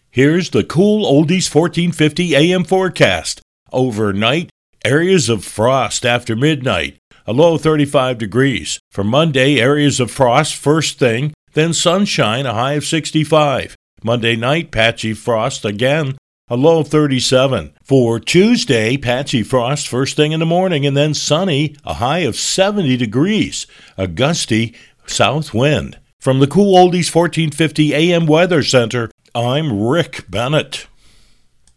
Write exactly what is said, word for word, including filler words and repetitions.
Here's the cool oldies fourteen fifty A M forecast. Overnight, areas of frost after midnight, a low of thirty-five degrees. For Monday, areas of frost first thing, then sunshine, a high of sixty-five. Monday night, patchy frost again, a low of thirty-seven. For Tuesday, patchy frost first thing in the morning, and then sunny, a high of seventy degrees. A gusty south wind. From the cool oldies fourteen fifty A M Weather Center, I'm Rick Bennett.